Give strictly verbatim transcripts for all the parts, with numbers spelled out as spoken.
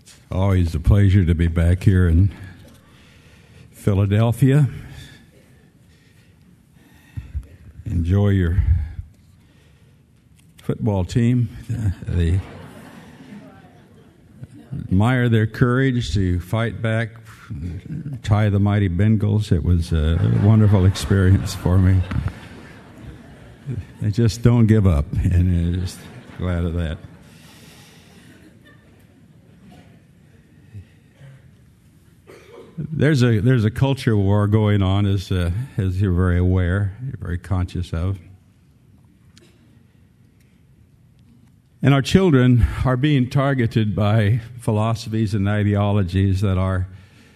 Always a pleasure to be back here in Philadelphia. Enjoy your football team. They admire their courage to fight back, tie the mighty Bengals. It was a wonderful experience for me. They just don't give up, and I'm just glad of that. There's a there's a culture war going on, as uh, as you're very aware, you're very conscious of, and our children are being targeted by philosophies and ideologies that are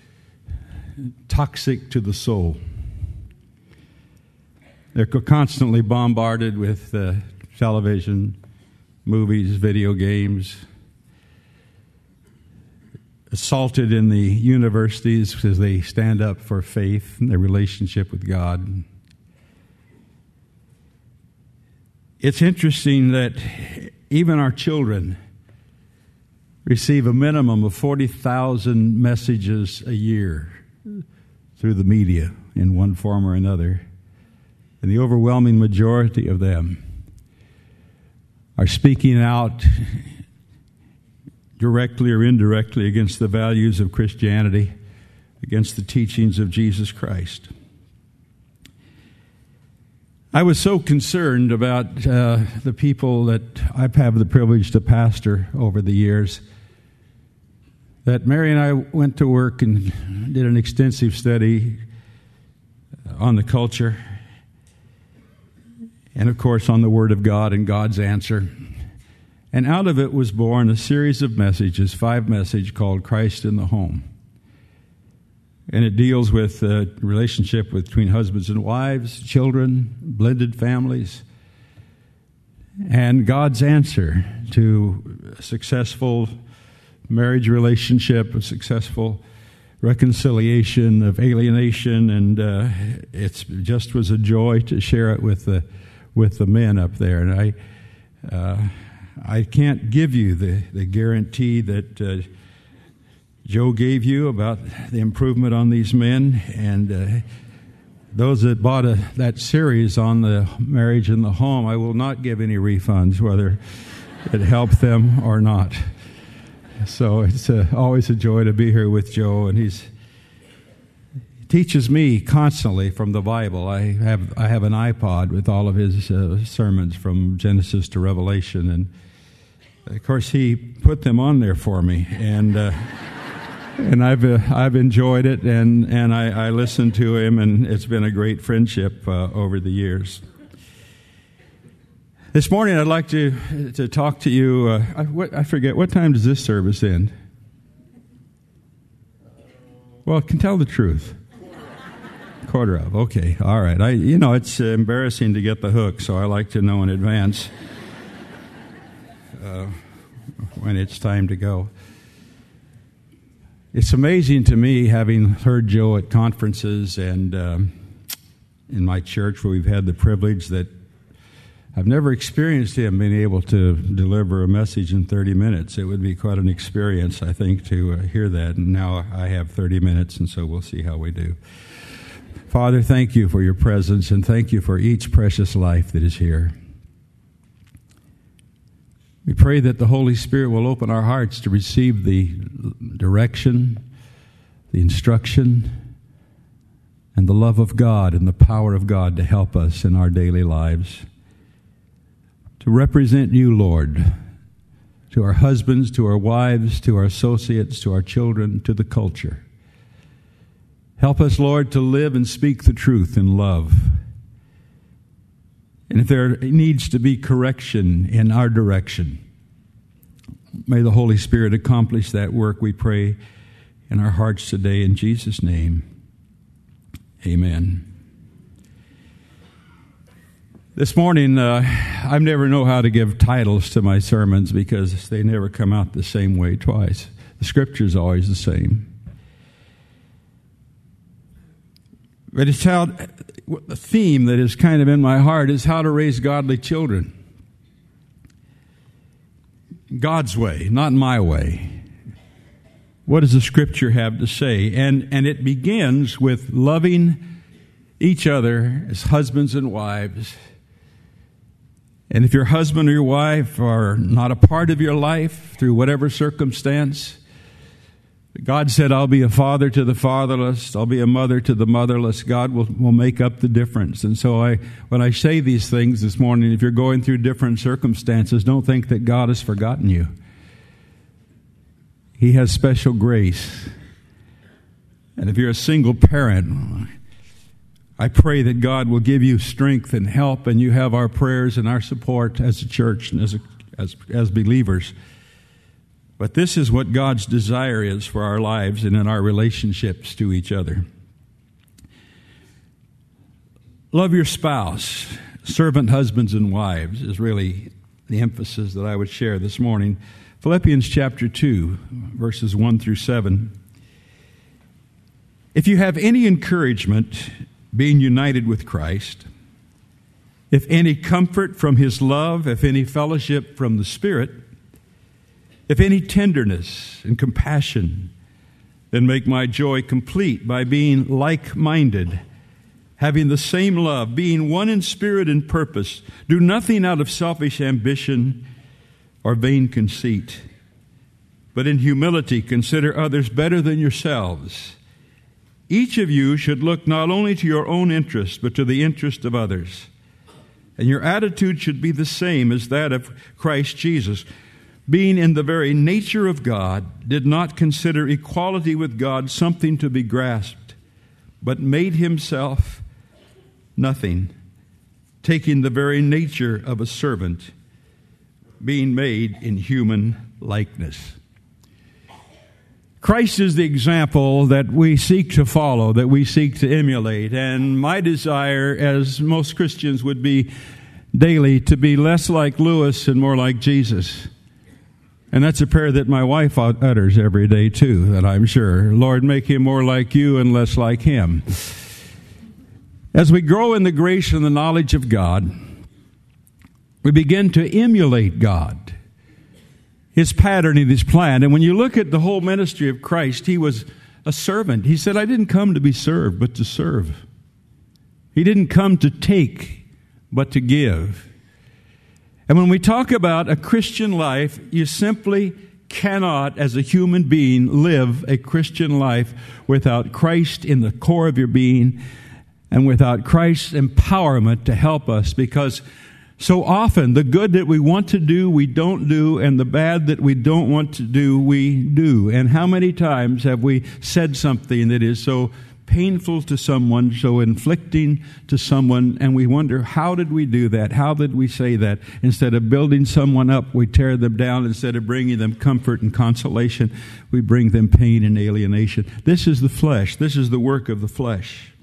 toxic to the soul. They're constantly bombarded with uh, television, movies, video games, assaulted in the universities because they stand up for faith and their relationship with God. It's interesting that even our children receive a minimum of forty thousand messages a year through the media in one form or another. And the overwhelming majority of them are speaking out directly or indirectly against the values of Christianity, against the teachings of Jesus Christ. I was so concerned about uh, the people that I've had the privilege to pastor over the years that Mary and I went to work and did an extensive study on the culture and, of course, on the Word of God and God's answer. And out of it was born a series of messages, five messages called Christ in the Home. And it deals with the relationship between husbands and wives, children, blended families, and God's answer to a successful marriage relationship, a successful reconciliation of alienation, and uh, it just was a joy to share it with the with the men up there. And I uh, I can't give you the, the guarantee that uh, Joe gave you about the improvement on these men, and uh, those that bought a, that series on the marriage in the home, I will not give any refunds, whether it helped them or not. So it's uh, always a joy to be here with Joe, and he's he teaches me constantly from the Bible. I have I have an iPod with all of his uh, sermons from Genesis to Revelation, and of course he put them on there for me, and uh, and I've uh, I've enjoyed it, and and I, I listen to him, and it's been a great friendship uh, over the years. This morning, I'd like to to talk to you. Uh, I, what, I forget, what time does this service end? Well, I can tell the truth. Quarter of. Okay, all right. I, you know, it's embarrassing to get the hook, so I like to know in advance uh, when it's time to go. It's amazing to me, having heard Joe at conferences and um, in my church where we've had the privilege, that I've never experienced him being able to deliver a message in thirty minutes. It would be quite an experience, I think, to uh, hear that. And now I have thirty minutes, and so we'll see how we do. Father, thank you for your presence, and thank you for each precious life that is here. We pray that the Holy Spirit will open our hearts to receive the direction, the instruction, and the love of God and the power of God to help us in our daily lives, to represent you, Lord, to our husbands, to our wives, to our associates, to our children, to the culture. Help us, Lord, to live and speak the truth in love. And if there needs to be correction in our direction, may the Holy Spirit accomplish that work, we pray, in our hearts today. In Jesus' name, amen. This morning, uh, I never know how to give titles to my sermons because they never come out the same way twice. The Scripture is always the same. But it's how, the theme that is kind of in my heart is how to raise godly children. God's way, not my way. what does the Scripture have to say? And, and it begins with loving each other as husbands and wives. And if your husband or your wife are not a part of your life through whatever circumstance, God said, I'll be a father to the fatherless, I'll be a mother to the motherless. God will, will make up the difference. And so I, when I say these things this morning, if you're going through different circumstances, don't think that God has forgotten you. He has special grace. And if you're a single parent, I pray that God will give you strength and help, and you have our prayers and our support as a church and as, a, as, as believers. But this is what God's desire is for our lives and in our relationships to each other. Love your spouse. Servant husbands and wives is really the emphasis that I would share this morning. Philippians chapter two, verses one through seven. If you have any encouragement, being united with Christ, if any comfort from His love, if any fellowship from the Spirit, if any tenderness and compassion, then make my joy complete by being like-minded, having the same love, being one in spirit and purpose. Do nothing out of selfish ambition or vain conceit, but in humility consider others better than yourselves. Each of you should look not only to your own interest, but to the interest of others. And your attitude should be the same as that of Christ Jesus, being in the very nature of God, did not consider equality with God something to be grasped, but made Himself nothing, taking the very nature of a servant, being made in human likeness. Christ is the example that we seek to follow, that we seek to emulate. And my desire, as most Christians would be daily, to be less like Lewis and more like Jesus. And that's a prayer that my wife utters every day too, that I'm sure. Lord, make him more like you and less like him. As we grow in the grace and the knowledge of God, we begin to emulate God, His pattern and His plan. And when you look at the whole ministry of Christ, He was a servant. He said, I didn't come to be served, but to serve. He didn't come to take, but to give. And when we talk about a Christian life, you simply cannot, as a human being, live a Christian life without Christ in the core of your being and without Christ's empowerment to help us, because so often, the good that we want to do, we don't do, and the bad that we don't want to do, we do. And how many times have we said something that is so painful to someone, so inflicting to someone, and we wonder, how did we do that? How did we say that? Instead of building someone up, we tear them down. Instead of bringing them comfort and consolation, we bring them pain and alienation. This is the flesh. This is the work of the flesh.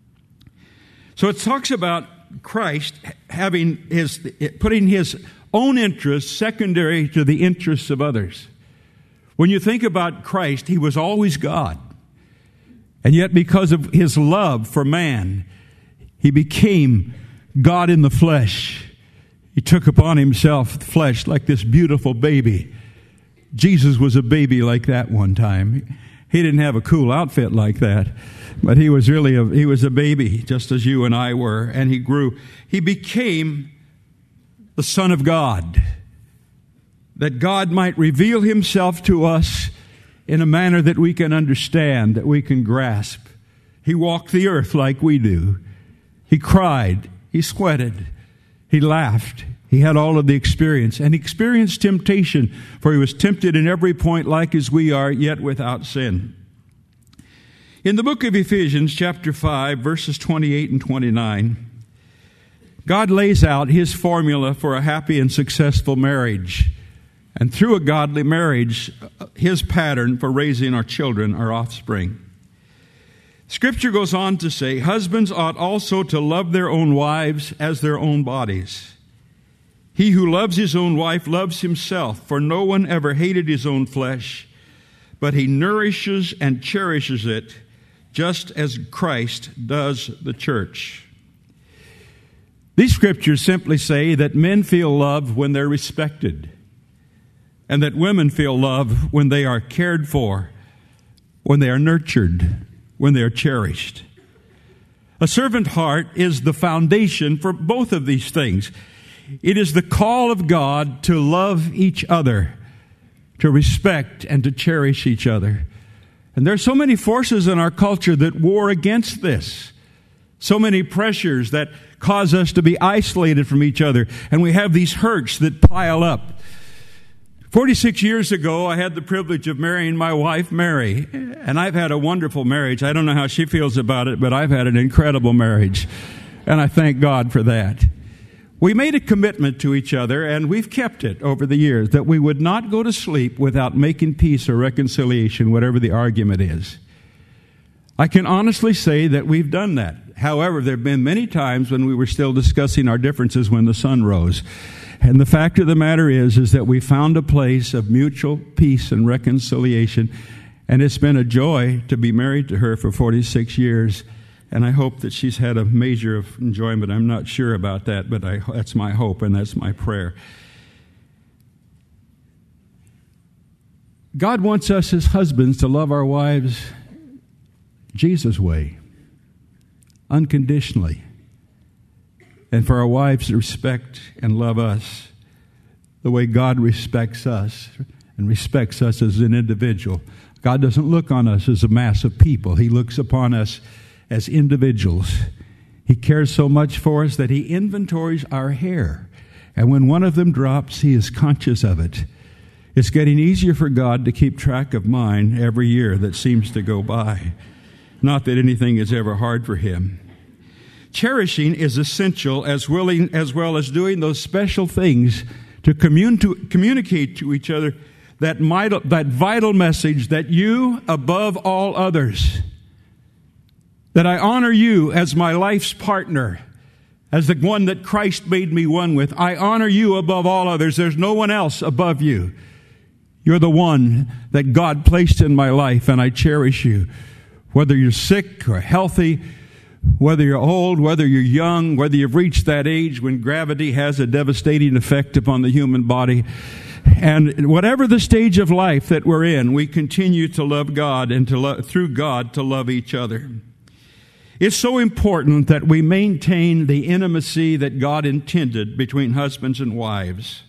So it talks about Christ having his, putting his own interests secondary to the interests of others. When you think about Christ, he was always God. And yet because of his love for man, he became God in the flesh. He took upon himself the flesh like this beautiful baby. Jesus was a baby like that one time. He didn't have a cool outfit like that. But he was really a, he was a baby, just as you and I were, and he grew. He became the Son of God, that God might reveal himself to us in a manner that we can understand, that we can grasp. He walked the earth like we do. He cried, he sweated, he laughed. He had all of the experience, and he experienced temptation, for he was tempted in every point like as we are, yet without sin. In the book of Ephesians, chapter five, verses twenty-eight and twenty-nine, God lays out his formula for a happy and successful marriage. And through a godly marriage, his pattern for raising our children, our offspring. Scripture goes on to say, husbands ought also to love their own wives as their own bodies. He who loves his own wife loves himself, for no one ever hated his own flesh, but he nourishes and cherishes it, just as Christ does the church. These scriptures simply say that men feel love when they're respected, and that women feel love when they are cared for, when they are nurtured, when they are cherished. A servant heart is the foundation for both of these things. It is the call of God to love each other, to respect and to cherish each other. And there's so many forces in our culture that war against this. So many pressures that cause us to be isolated from each other. And we have these hurts that pile up. forty-six years ago, I had the privilege of marrying my wife, Mary. And I've had a wonderful marriage. I don't know how she feels about it, but I've had an incredible marriage. And I thank God for that. We made a commitment to each other, and we've kept it over the years, that we would not go to sleep without making peace or reconciliation, whatever the argument is. I can honestly say that we've done that. However, there have been many times when we were still discussing our differences when the sun rose. And the fact of the matter is, is that we found a place of mutual peace and reconciliation, and it's been a joy to be married to her for forty-six years. And I hope that she's had a measure of enjoyment. I'm not sure about that, but I, that's my hope and that's my prayer. God wants us as husbands to love our wives Jesus' way, unconditionally. And for our wives to respect and love us the way God respects us and respects us as an individual. God doesn't look on us as a mass of people. He looks upon us as individuals. He cares so much for us that he inventories our hair. And when one of them drops, he is conscious of it. It's getting easier for God to keep track of mine every year that seems to go by. Not that anything is ever hard for him. Cherishing is essential as willing as well as doing those special things to, commun- to communicate to each other that, vital, that vital message that you above all others, that I honor you as my life's partner, as the one that Christ made me one with. I honor you above all others. There's no one else above you. You're the one that God placed in my life, and I cherish you. Whether you're sick or healthy, whether you're old, whether you're young, whether you've reached that age when gravity has a devastating effect upon the human body, and whatever the stage of life that we're in, we continue to love God and to lo- through God to love each other. It's so important that we maintain the intimacy that God intended between husbands and wives.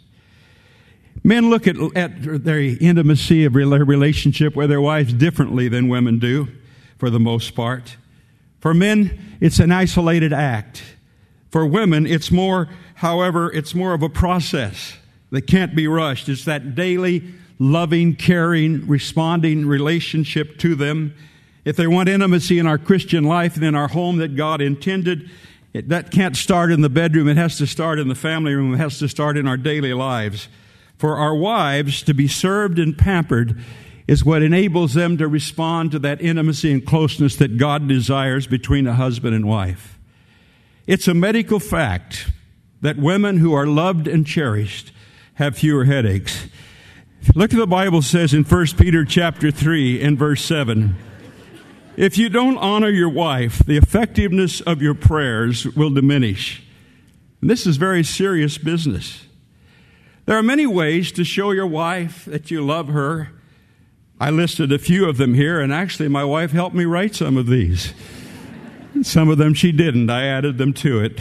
Men look at, at their intimacy of their relationship with their wives differently than women do, for the most part. For men, it's an isolated act. For women, it's more, however, it's more of a process that can't be rushed. It's that daily, loving, caring, responding relationship to them. If they want intimacy in our Christian life and in our home that God intended, it, that can't start in the bedroom. It has to start in the family room. It has to start in our daily lives. For our wives to be served and pampered is what enables them to respond to that intimacy and closeness that God desires between a husband and wife. It's a medical fact that women who are loved and cherished have fewer headaches. Look at the Bible says in First Peter chapter three and verse seven. If you don't honor your wife, the effectiveness of your prayers will diminish. And this is very serious business. There are many ways to show your wife that you love her. I listed a few of them here, and actually my wife helped me write some of these. Some of them she didn't. I added them to it.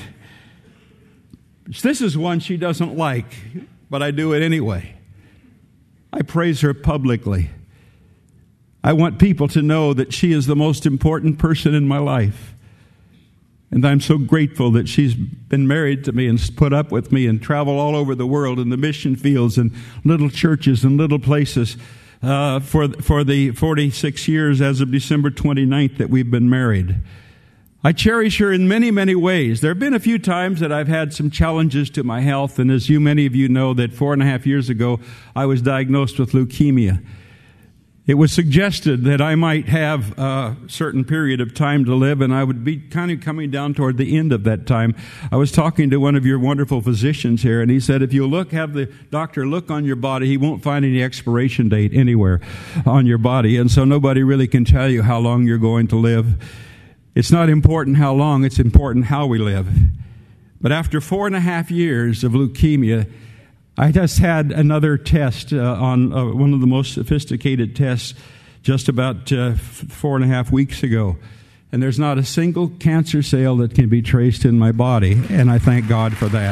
This is one she doesn't like, but I do it anyway. I praise her publicly. I want people to know that she is the most important person in my life. And I'm so grateful that she's been married to me and put up with me and traveled all over the world in the mission fields and little churches and little places uh, for, for the forty-six years as of December twenty-ninth that we've been married. I cherish her in many, many ways. There have been a few times that I've had some challenges to my health, and as you, many of you know, that four and a half years ago, I was diagnosed with leukemia. It was suggested that I might have a certain period of time to live, and I would be kind of coming down toward the end of that time. I was talking to one of your wonderful physicians here, and he said, if you look, have the doctor look on your body, he won't find any expiration date anywhere on your body, and so nobody really can tell you how long you're going to live. It's not important how long, it's important how we live. But after four and a half years of leukemia, I just had another test uh, on uh, one of the most sophisticated tests just about uh, four and a half weeks ago. And there's not a single cancer cell that can be traced in my body, and I thank God for that.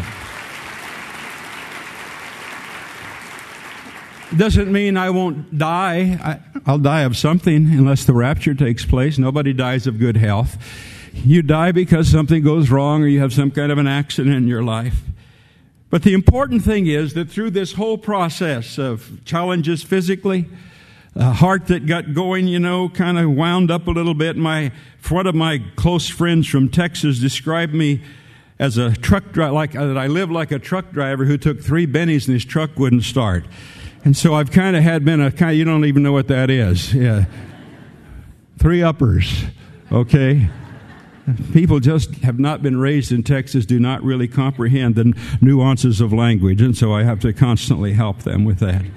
Doesn't mean I won't die. I, I'll die of something unless the rapture takes place. Nobody dies of good health. You die because something goes wrong or you have some kind of an accident in your life. But the important thing is that through this whole process of challenges physically, a heart that got going, you know, kind of wound up a little bit. My one of my close friends from Texas described me as a truck driver, like that I lived like a truck driver who took three bennies and his truck wouldn't start. And so I've kind of had been a kind of, you don't even know what that is. Yeah. Three uppers. Okay. People just have not been raised in Texas, do not really comprehend the nuances of language. And so I have to constantly help them with that.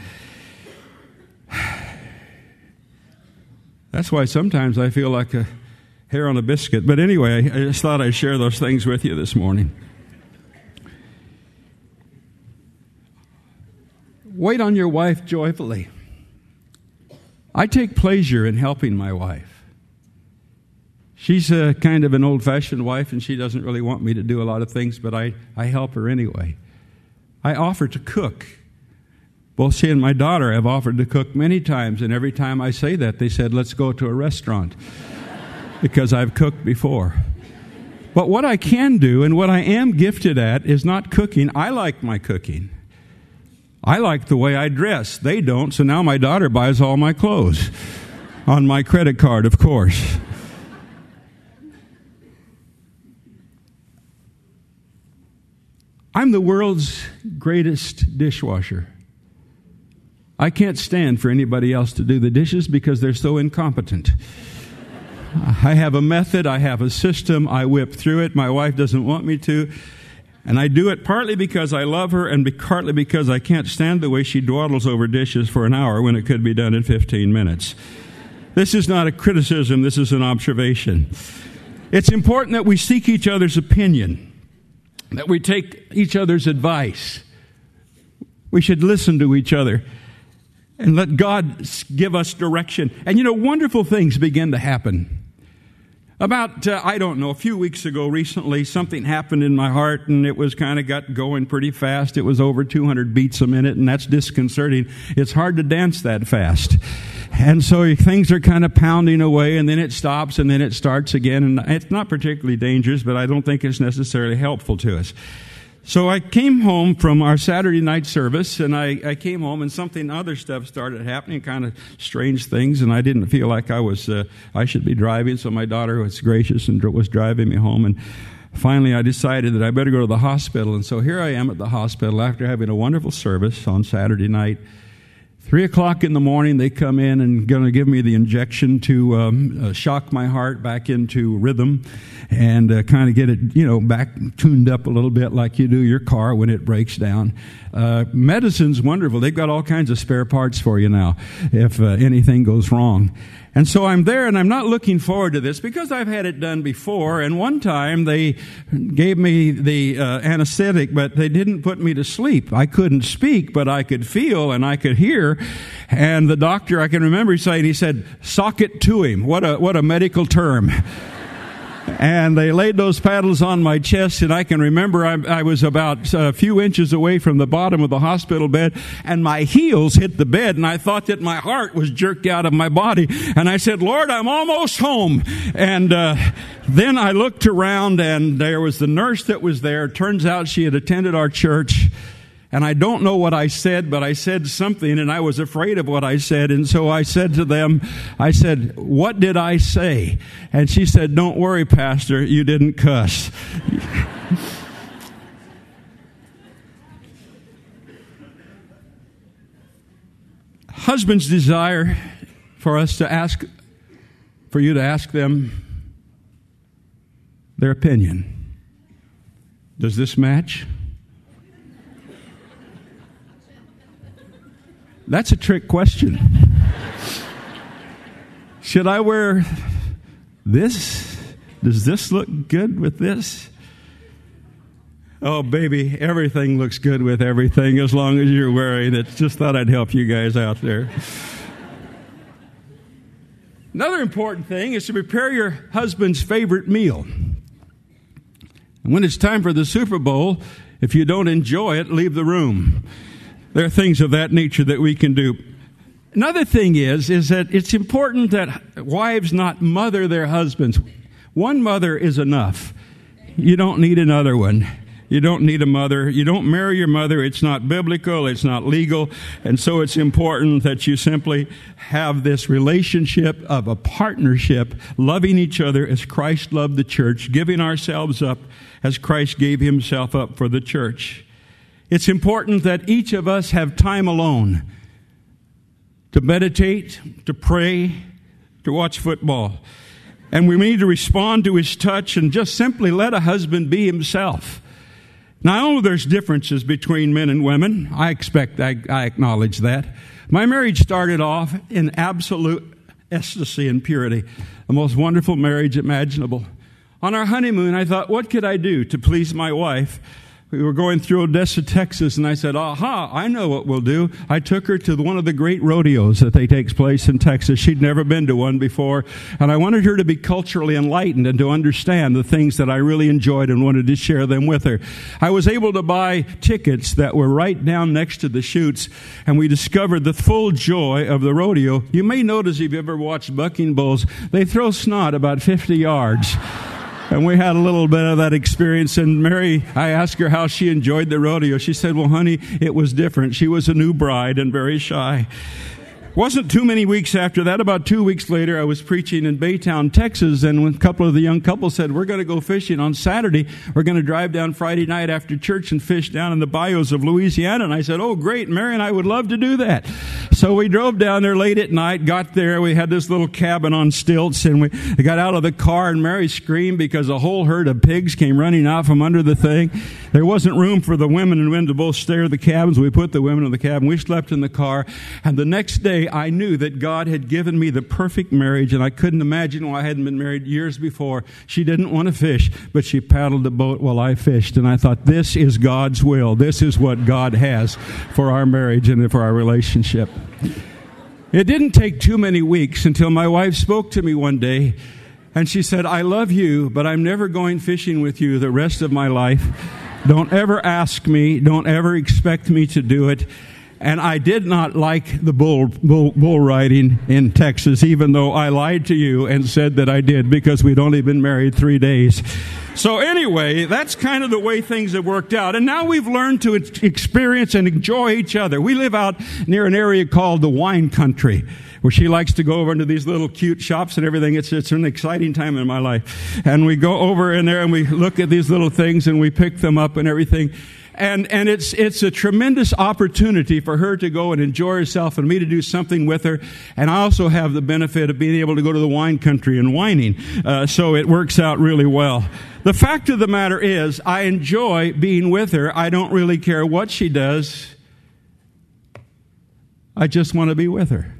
That's why sometimes I feel like a hair on a biscuit. But anyway, I just thought I'd share those things with you this morning. Wait on your wife joyfully. I take pleasure in helping my wife. She's a kind of an old-fashioned wife, and she doesn't really want me to do a lot of things, but I, I help her anyway. I offer to cook. Both she and my daughter have offered to cook many times, and every time I say that, they said, let's go to a restaurant, because I've cooked before. But what I can do, and what I am gifted at, is not cooking. I like my cooking. I like the way I dress. They don't, so now my daughter buys all my clothes. On my credit card, of course. I'm the world's greatest dishwasher. I can't stand for anybody else to do the dishes because they're so incompetent. I have a method, I have a system, I whip through it. My wife doesn't want me to. And I do it partly because I love her and partly because I can't stand the way she dawdles over dishes for an hour when it could be done in fifteen minutes. This is not a criticism, this is an observation. It's important that we seek each other's opinion, that we take each other's advice. We should listen to each other and let God give us direction. And you know, wonderful things begin to happen. About, uh, I don't know, a few weeks ago recently, something happened in my heart, and it was kind of got going pretty fast. It was over two hundred beats a minute, and that's disconcerting. It's hard to dance that fast. And so things are kind of pounding away, and then it stops, and then it starts again. And it's not particularly dangerous, but I don't think it's necessarily helpful to us. So I came home from our Saturday night service, and I, I came home, and something, other stuff started happening, kind of strange things, and I didn't feel like I was, uh, I should be driving, so my daughter was gracious and was driving me home, and finally I decided that I better go to the hospital, and so here I am at the hospital after having a wonderful service on Saturday night. Three o'clock in the morning, they come in and going to give me the injection to um, uh, shock my heart back into rhythm and uh, kind of get it, you know, back tuned up a little bit like you do your car when it breaks down. Uh, medicine's wonderful. They've got all kinds of spare parts for you now if uh, anything goes wrong. And so I'm there, and I'm not looking forward to this because I've had it done before. And one time they gave me the uh, anesthetic, but they didn't put me to sleep. I couldn't speak, but I could feel and I could hear. And the doctor, I can remember saying, he said, "Sock it to him." What a what a medical term. And they laid those paddles on my chest, and I can remember I, I was about a few inches away from the bottom of the hospital bed, and my heels hit the bed, and I thought that my heart was jerked out of my body. And I said, "Lord, I'm almost home." And uh, then I looked around, and there was the nurse that was there. Turns out she had attended our church. And I don't know what I said, but I said something, and I was afraid of what I said. And so I said to them, I said, "What did I say?" And she said, "Don't worry, Pastor, you didn't cuss." Husbands desire for us to ask, for you to ask them their opinion. Does this match? That's a trick question. Should I wear this? Does this look good with this? Oh, baby, everything looks good with everything as long as you're wearing it. Just thought I'd help you guys out there. Another important thing is to prepare your husband's favorite meal. And when it's time for the Super Bowl, if you don't enjoy it, leave the room. There are things of that nature that we can do. Another thing is, is that it's important that wives not mother their husbands. One mother is enough. You don't need another one. You don't need a mother. You don't marry your mother. It's not biblical. It's not legal. And so it's important that you simply have this relationship of a partnership, loving each other as Christ loved the church, giving ourselves up as Christ gave himself up for the church. It's important that each of us have time alone to meditate, to pray, to watch football. And we need to respond to his touch and just simply let a husband be himself. Now, I know there's differences between men and women. I expect, I, I acknowledge that. My marriage started off in absolute ecstasy and purity, the most wonderful marriage imaginable. On our honeymoon, I thought, what could I do to please my wife? We were going through Odessa, Texas, and I said, aha, I know what we'll do. I took her to one of the great rodeos that they takes place in Texas. She'd never been to one before, and I wanted her to be culturally enlightened and to understand the things that I really enjoyed and wanted to share them with her. I was able to buy tickets that were right down next to the chutes, and we discovered the full joy of the rodeo. You may notice if you've ever watched bucking bulls, they throw snot about fifty yards. And we had a little bit of that experience. And Mary, I asked her how she enjoyed the rodeo. She said, well, honey, it was different. She was a new bride and very shy. Wasn't too many weeks after that, about two weeks later, I was preaching in Baytown, Texas, and a couple of the young couples said, we're going to go fishing on Saturday. We're going to drive down Friday night after church and fish down in the bayous of Louisiana. And I said, oh, great, Mary and I would love to do that. So we drove down there late at night, got there. We had this little cabin on stilts, and we got out of the car, and Mary screamed because a whole herd of pigs came running out from under the thing. There wasn't room for the women and men to both stare at the cabins. We put the women in the cabin. We slept in the car. And the next day, I knew that God had given me the perfect marriage, and I couldn't imagine why I hadn't been married years before. She didn't want to fish, but she paddled the boat while I fished. And I thought, this is God's will. This is what God has for our marriage and for our relationship. It didn't take too many weeks until my wife spoke to me one day, and she said, I love you, but I'm never going fishing with you the rest of my life. Don't ever ask me. Don't ever expect me to do it. And I did not like the bull, bull, bull riding in Texas, even though I lied to you and said that I did because we'd only been married three days. So anyway, that's kind of the way things have worked out. And now we've learned to experience and enjoy each other. We live out near an area called the wine country, where she likes to go over into these little cute shops and everything. It's, it's an exciting time in my life. And we go over in there and we look at these little things and we pick them up and everything. And, and it's, it's a tremendous opportunity for her to go and enjoy herself and me to do something with her. And I also have the benefit of being able to go to the wine country and whining. Uh, so it works out really well. The fact of the matter is, I enjoy being with her. I don't really care what she does. I just want to be with her.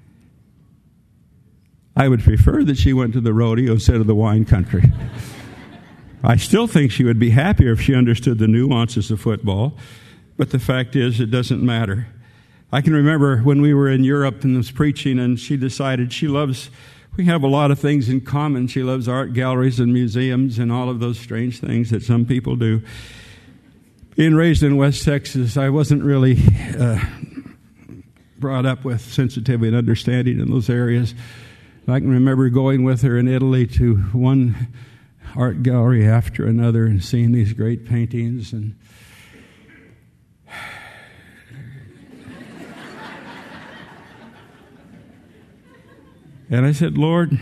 I would prefer that she went to the rodeo instead of the wine country. I still think she would be happier if she understood the nuances of football, but the fact is it doesn't matter. I can remember when we were in Europe and was preaching, and she decided she loves, we have a lot of things in common. She loves art galleries and museums and all of those strange things that some people do. Being raised in West Texas, I wasn't really uh, brought up with sensitivity and understanding in those areas. I can remember going with her in Italy to one art gallery after another and seeing these great paintings, and and I said, Lord,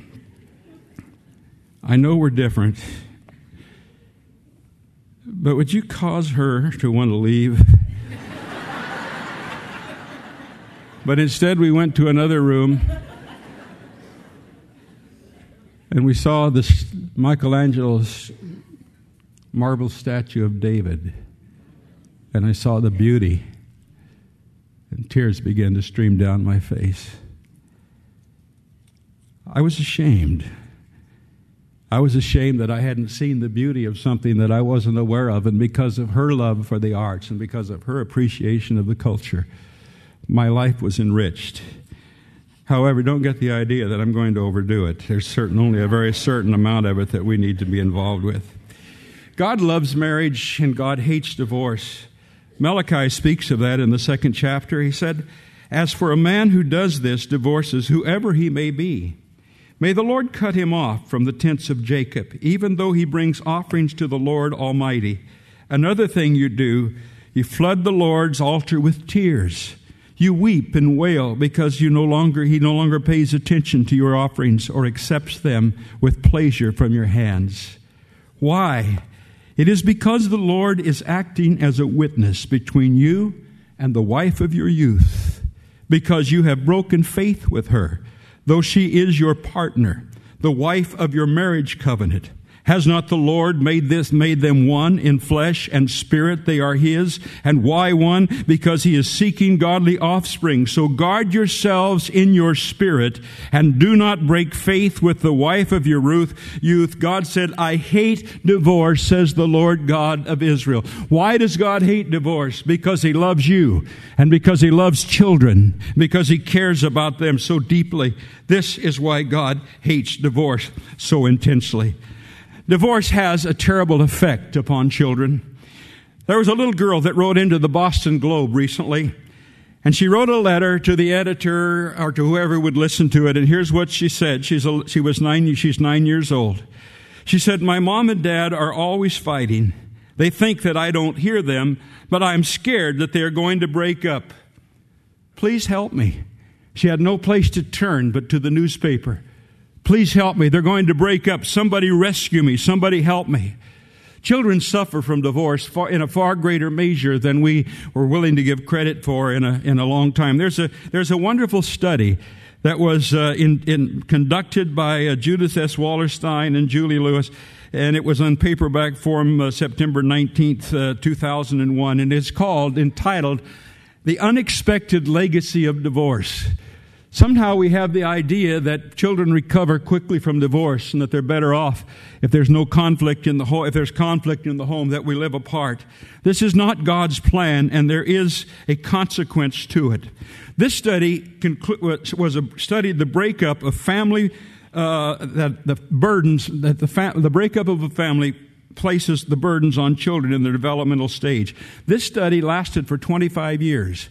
I know we're different, but would you cause her to want to leave? But instead we went to another room, and we saw this Michelangelo's marble statue of David. And I saw the beauty. And tears began to stream down my face. I was ashamed. I was ashamed that I hadn't seen the beauty of something that I wasn't aware of. And because of her love for the arts and because of her appreciation of the culture, my life was enriched. However, don't get the idea that I'm going to overdo it. There's certain, only a very certain amount of it that we need to be involved with. God loves marriage and God hates divorce. Malachi speaks of that in the second chapter. He said, "As for a man who does this, divorces whoever he may be, may the Lord cut him off from the tents of Jacob, even though he brings offerings to the Lord Almighty. Another thing you do, you flood the Lord's altar with tears. You weep and wail because you no longer he no longer pays attention to your offerings or accepts them with pleasure from your hands. Why? It is because the Lord is acting as a witness between you and the wife of your youth, because you have broken faith with her, though she is your partner, the wife of your marriage covenant. Has not the Lord made this, made them one in flesh and spirit? They are His. And why one? Because He is seeking godly offspring. So guard yourselves in your spirit and do not break faith with the wife of your youth. God said, I hate divorce, says the Lord God of Israel. Why does God hate divorce? Because He loves you and because He loves children, because He cares about them so deeply. This is why God hates divorce so intensely. Divorce has a terrible effect upon children. There was a little girl that wrote into the Boston Globe recently, and she wrote a letter to the editor or to whoever would listen to it, and here's what she said. She's a, she was nine, she's nine years old. She said, "My mom and dad are always fighting. They think that I don't hear them, but I'm scared that they're going to break up. Please help me." She had no place to turn but to the newspaper. Please help me. They're going to break up. Somebody rescue me. Somebody help me. Children suffer from divorce far, in a far greater measure than we were willing to give credit for in a in a long time. There's a there's a wonderful study that was uh, in, in conducted by uh, Judith S. Wallerstein and Julie Lewis, and it was on paperback form uh, September nineteenth, uh, two thousand one, and it's called, entitled, "The Unexpected Legacy of Divorce." Somehow we have the idea that children recover quickly from divorce and that they're better off if there's no conflict in the home, if there's conflict in the home, that we live apart. This is not God's plan, and there is a consequence to it. This study conclu- was a study the breakup of family, uh, that the burdens that the fa- the breakup of a family places the burdens on children in their developmental stage. This study lasted for twenty-five years.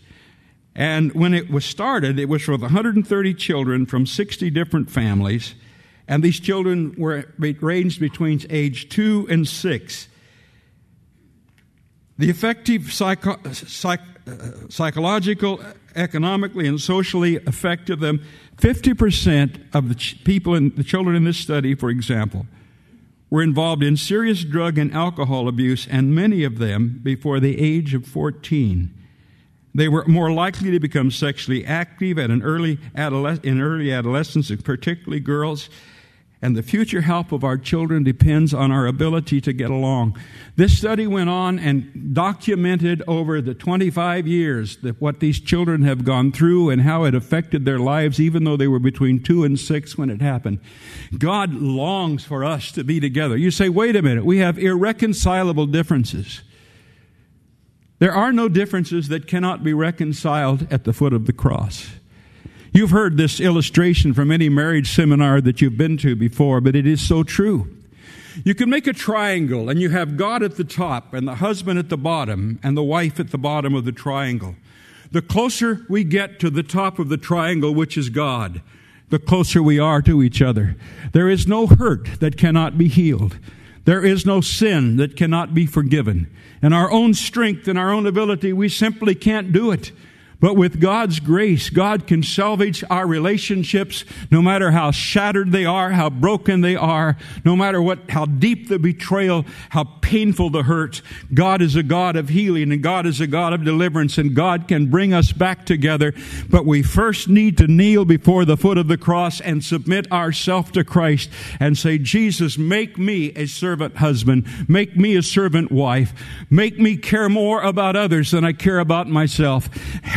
And when it was started, it was with one hundred thirty children from sixty different families. And these children were ranged between age two and six. The effective psycho, psych, uh, psychological, economically, and socially effect of them, fifty percent of the ch- people, in, the children in this study, for example, were involved in serious drug and alcohol abuse, and many of them before the age of fourteen. They were more likely to become sexually active at an early adoles- in early adolescence, particularly girls. And the future health of our children depends on our ability to get along. This study went on and documented over the twenty-five years that what these children have gone through and how it affected their lives, even though they were between two and six when it happened. God longs for us to be together. You say, wait a minute, we have irreconcilable differences. There are no differences that cannot be reconciled at the foot of the cross. You've heard this illustration from any marriage seminar that you've been to before, but it is so true. You can make a triangle, and you have God at the top, and the husband at the bottom, and the wife at the bottom of the triangle. The closer we get to the top of the triangle, which is God, the closer we are to each other. There is no hurt that cannot be healed. There is no sin that cannot be forgiven. In our own strength and our own ability, we simply can't do it. But with God's grace, God can salvage our relationships, no matter how shattered they are, how broken they are, no matter what, how deep the betrayal, how painful the hurt. God is a God of healing, and God is a God of deliverance, and God can bring us back together. But we first need to kneel before the foot of the cross and submit ourselves to Christ and say, Jesus, make me a servant husband. Make me a servant wife. Make me care more about others than I care about myself. Help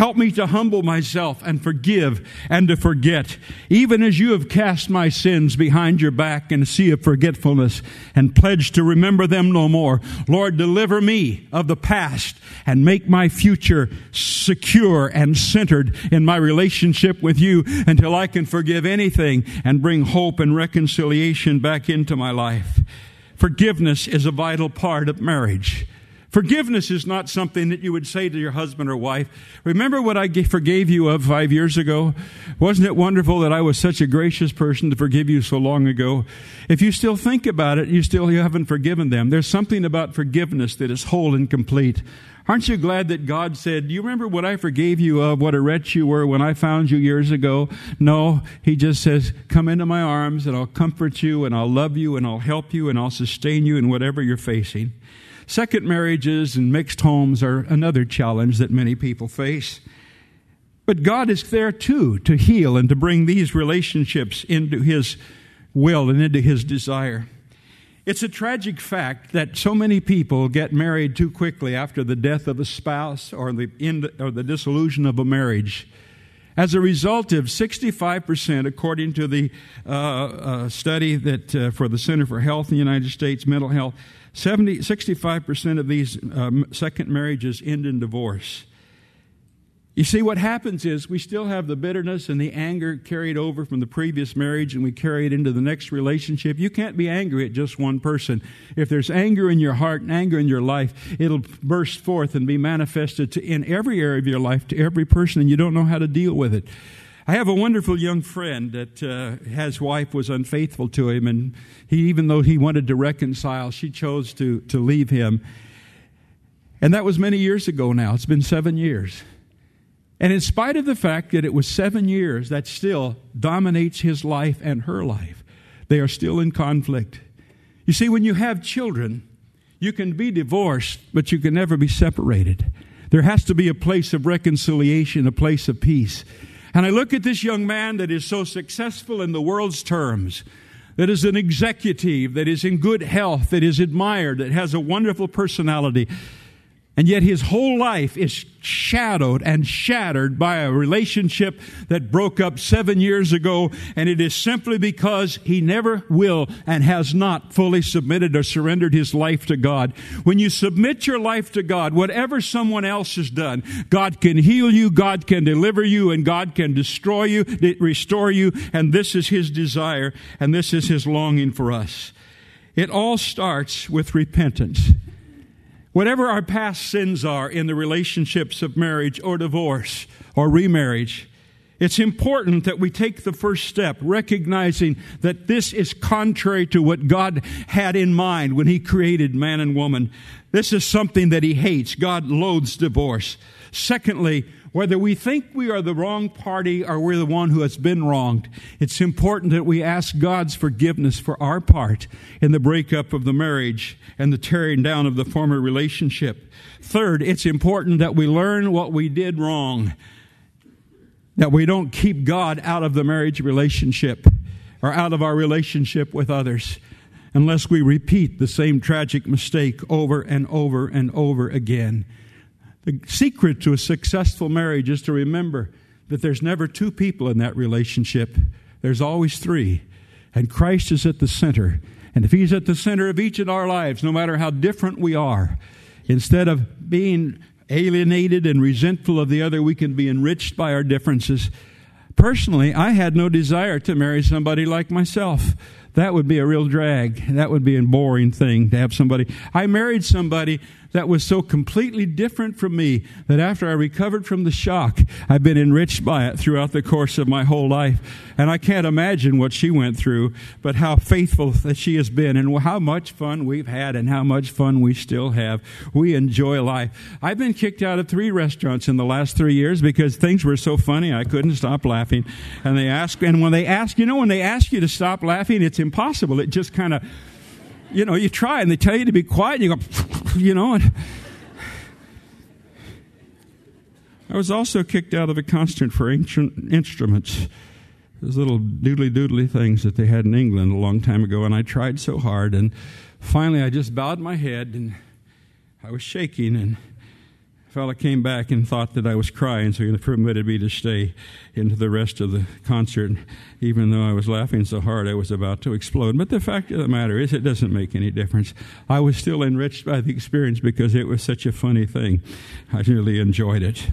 Help me to humble myself and forgive and to forget, even as you have cast my sins behind your back in a sea of forgetfulness and pledged to remember them no more. Lord, deliver me of the past and make my future secure and centered in my relationship with you until I can forgive anything and bring hope and reconciliation back into my life. Forgiveness is a vital part of marriage. Forgiveness is not something that you would say to your husband or wife. Remember what I forgave you of five years ago? Wasn't it wonderful that I was such a gracious person to forgive you so long ago? If you still think about it, you still you haven't forgiven them. There's something about forgiveness that is whole and complete. Aren't you glad that God said, do you remember what I forgave you of, what a wretch you were when I found you years ago? No, he just says, come into my arms and I'll comfort you and I'll love you and I'll help you and I'll sustain you in whatever you're facing. Second marriages and mixed homes are another challenge that many people face. But God is there too to heal and to bring these relationships into His will and into His desire. It's a tragic fact that so many people get married too quickly after the death of a spouse or the end or the dissolution of a marriage. As a result of sixty-five percent, according to the uh, uh, study that uh, for the Center for Health in the United States, mental health, seventy, sixty-five percent of these um, second marriages end in divorce. You see, what happens is we still have the bitterness and the anger carried over from the previous marriage, and we carry it into the next relationship. You can't be angry at just one person. If there's anger in your heart and anger in your life, it'll burst forth and be manifested to, in every area of your life to every person, and you don't know how to deal with it. I have a wonderful young friend that uh, his wife was unfaithful to him, and he, even though he wanted to reconcile, she chose to, to leave him. And that was many years ago now. It's been seven years. And in spite of the fact that it was seven years, that still dominates his life and her life. They are still in conflict. You see, when you have children, you can be divorced, but you can never be separated. There has to be a place of reconciliation, a place of peace. And I look at this young man that is so successful in the world's terms, that is an executive, that is in good health, that is admired, that has a wonderful personality. And yet his whole life is shadowed and shattered by a relationship that broke up seven years ago. And it is simply because he never will and has not fully submitted or surrendered his life to God. When you submit your life to God, whatever someone else has done, God can heal you, God can deliver you, and God can destroy you, restore you. And this is His desire, and this is His longing for us. It all starts with repentance. Whatever our past sins are in the relationships of marriage or divorce or remarriage, it's important that we take the first step, recognizing that this is contrary to what God had in mind when He created man and woman. This is something that He hates. God loathes divorce. Secondly, whether we think we are the wrong party or we're the one who has been wronged, it's important that we ask God's forgiveness for our part in the breakup of the marriage and the tearing down of the former relationship. Third, it's important that we learn what we did wrong, that we don't keep God out of the marriage relationship or out of our relationship with others unless we repeat the same tragic mistake over and over and over again. The secret to a successful marriage is to remember that there's never two people in that relationship. There's always three. And Christ is at the center. And if He's at the center of each of our lives, no matter how different we are, instead of being alienated and resentful of the other, we can be enriched by our differences. Personally, I had no desire to marry somebody like myself. That would be a real drag. That would be a boring thing to have somebody. I married somebody that was so completely different from me that after I recovered from the shock, I've been enriched by it throughout the course of my whole life. And I can't imagine what she went through, but how faithful that she has been and how much fun we've had and how much fun we still have. We enjoy life. I've been kicked out of three restaurants in the last three years because things were so funny I couldn't stop laughing. And they ask, and when they ask, you know, when they ask you to stop laughing, it's impossible. It just kind of, you know, you try and they tell you to be quiet and you go, you know. And I was also kicked out of a concert for ancient instruments. Those little doodly-doodly things that they had in England a long time ago, and I tried so hard. And finally I just bowed my head and I was shaking, and fellow came back and thought that I was crying, so he permitted me to stay into the rest of the concert, even though I was laughing so hard I was about to explode. But the fact of the matter is, it doesn't make any difference. I was still enriched by the experience because it was such a funny thing. I really enjoyed it.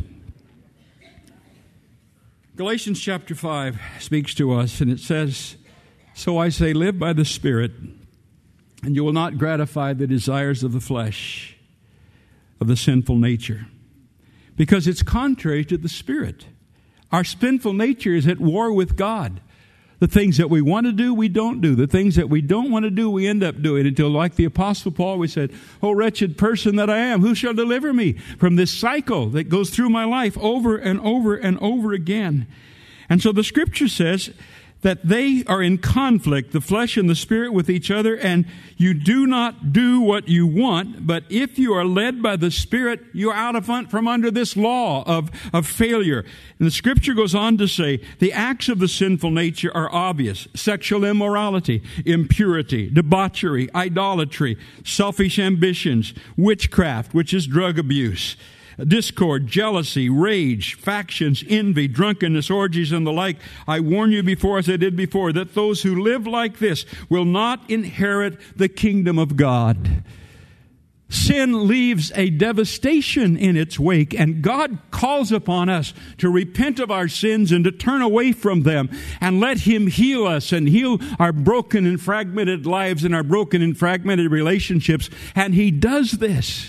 Galatians chapter five speaks to us, and it says, "So I say, live by the Spirit, and you will not gratify the desires of the flesh, of the sinful nature, because it's contrary to the Spirit." Our sinful nature is at war with God. The things that we want to do, we don't do. The things that we don't want to do, we end up doing, until, like the Apostle Paul, we said, "O wretched person that I am, who shall deliver me from this cycle that goes through my life over and over and over again?" And so the Scripture says that they are in conflict, the flesh and the spirit, with each other, and you do not do what you want, but if you are led by the Spirit, you're out of from under this law of, of failure. And the Scripture goes on to say, the acts of the sinful nature are obvious: sexual immorality, impurity, debauchery, idolatry, selfish ambitions, witchcraft, which is drug abuse, discord, jealousy, rage, factions, envy, drunkenness, orgies, and the like. I warn you before, as I did before, that those who live like this will not inherit the kingdom of God. Sin leaves a devastation in its wake, and God calls upon us to repent of our sins and to turn away from them and let Him heal us and heal our broken and fragmented lives and our broken and fragmented relationships. And He does this.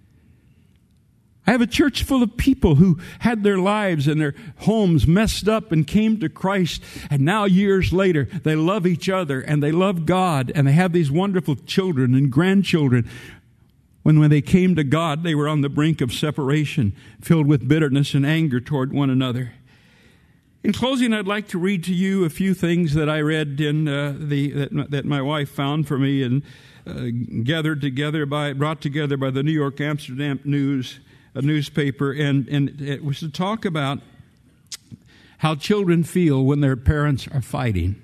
I have a church full of people who had their lives and their homes messed up and came to Christ. And now years later, they love each other and they love God and they have these wonderful children and grandchildren. When, when they came to God, they were on the brink of separation, filled with bitterness and anger toward one another. In closing, I'd like to read to you a few things that I read in uh, the that, that my wife found for me and uh, gathered together by, brought together by the New York Amsterdam News, a newspaper, and, and it was to talk about how children feel when their parents are fighting.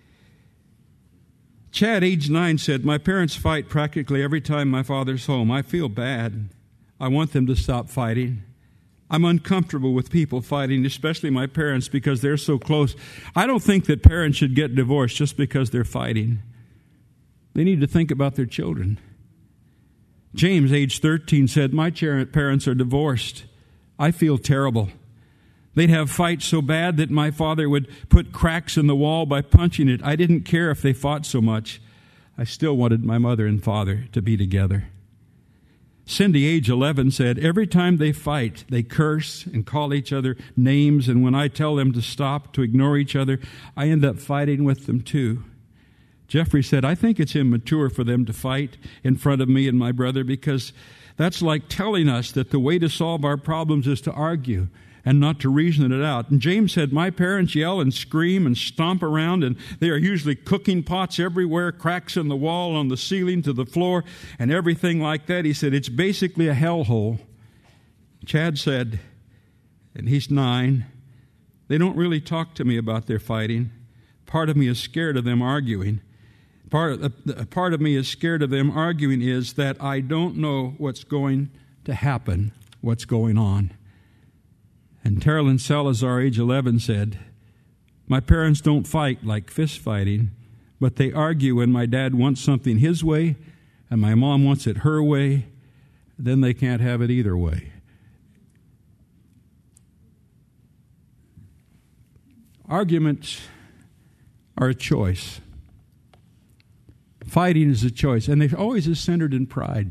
Chad, age nine, said, "My parents fight practically every time my father's home. I feel bad. I want them to stop fighting. I'm uncomfortable with people fighting, especially my parents, because they're so close. I don't think that parents should get divorced just because they're fighting. They need to think about their children." James, age thirteen, said, "My parents are divorced. I feel terrible. They'd have fights so bad that my father would put cracks in the wall by punching it. I didn't care if they fought so much. I still wanted my mother and father to be together." Cindy, age eleven, said, "Every time they fight, they curse and call each other names, and when I tell them to stop, to ignore each other, I end up fighting with them too." Jeffrey said, "I think it's immature for them to fight in front of me and my brother, because that's like telling us that the way to solve our problems is to argue and not to reason it out." And James said, "My parents yell and scream and stomp around, and they are usually cooking pots everywhere, cracks in the wall, on the ceiling, to the floor, and everything like that." He said, "It's basically a hellhole." Chad said, and he's nine, "They don't really talk to me about their fighting. Part of me is scared of them arguing. Part of, uh, part of me is scared of them arguing is that I don't know what's going to happen, what's going on." And Terrelyn Salazar, age eleven, said, "My parents don't fight like fist fighting, but they argue when my dad wants something his way and my mom wants it her way. Then they can't have it either way." Arguments are a choice. Fighting is a choice, and they always is centered in pride.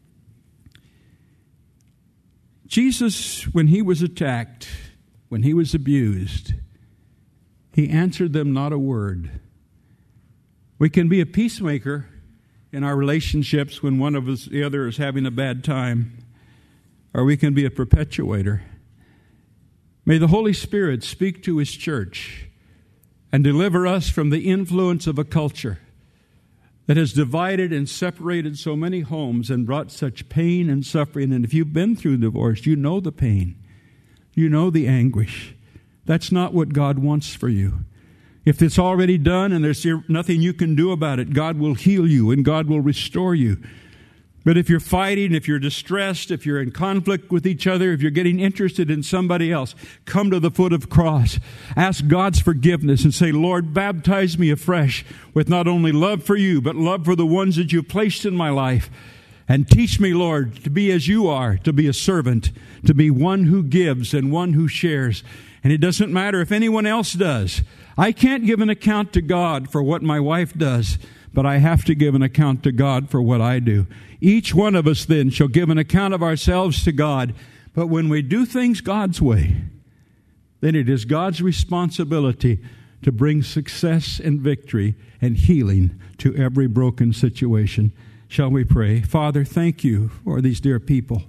Jesus, when he was attacked, when he was abused, he answered them not a word. We can be a peacemaker in our relationships when one of us, the other is having a bad time, or we can be a perpetuator. May the Holy Spirit speak to His church and deliver us from the influence of a culture that has divided and separated so many homes and brought such pain and suffering. And if you've been through divorce, you know the pain. You know the anguish. That's not what God wants for you. If it's already done and there's nothing you can do about it, God will heal you and God will restore you. But if you're fighting, if you're distressed, if you're in conflict with each other, if you're getting interested in somebody else, come to the foot of the cross. Ask God's forgiveness and say, Lord, baptize me afresh with not only love for you, but love for the ones that you've placed in my life. And teach me, Lord, to be as you are, to be a servant, to be one who gives and one who shares. And it doesn't matter if anyone else does. I can't give an account to God for what my wife does, but I have to give an account to God for what I do. Each one of us then shall give an account of ourselves to God. But when we do things God's way, then it is God's responsibility to bring success and victory and healing to every broken situation. Shall we pray? Father, thank you for these dear people.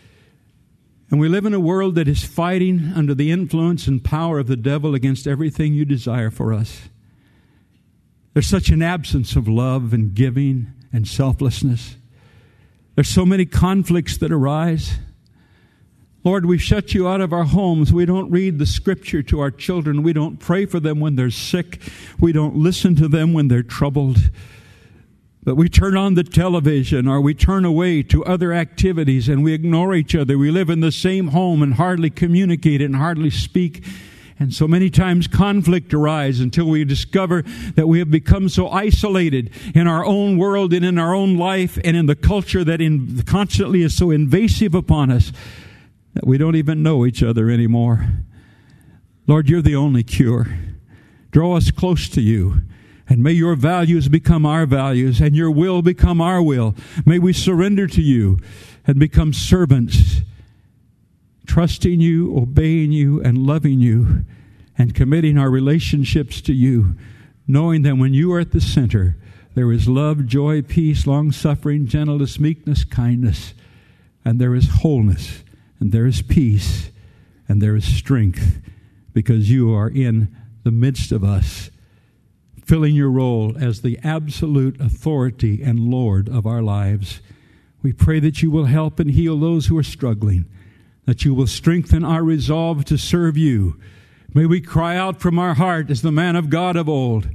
And we live in a world that is fighting under the influence and power of the devil against everything you desire for us. There's such an absence of love and giving and selflessness. There's so many conflicts that arise. Lord, we've shut you out of our homes. We don't read the scripture to our children. We don't pray for them when they're sick. We don't listen to them when they're troubled. But we turn on the television or we turn away to other activities and we ignore each other. We live in the same home and hardly communicate and hardly speak. And so many times conflict arises until we discover that we have become so isolated in our own world and in our own life and in the culture that in, constantly is so invasive upon us that we don't even know each other anymore. Lord, you're the only cure. Draw us close to you. And may your values become our values and your will become our will. May we surrender to you and become servants, trusting you, obeying you, and loving you, and committing our relationships to you, knowing that when you are at the center, there is love, joy, peace, long-suffering, gentleness, meekness, kindness, and there is wholeness, and there is peace, and there is strength, because you are in the midst of us, filling your role as the absolute authority and Lord of our lives. We pray that you will help and heal those who are struggling, that you will strengthen our resolve to serve you. May we cry out from our heart as the man of God of old,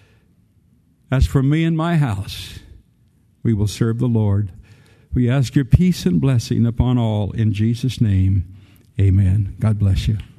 as for me and my house, we will serve the Lord. We ask your peace and blessing upon all in Jesus' name. Amen. God bless you.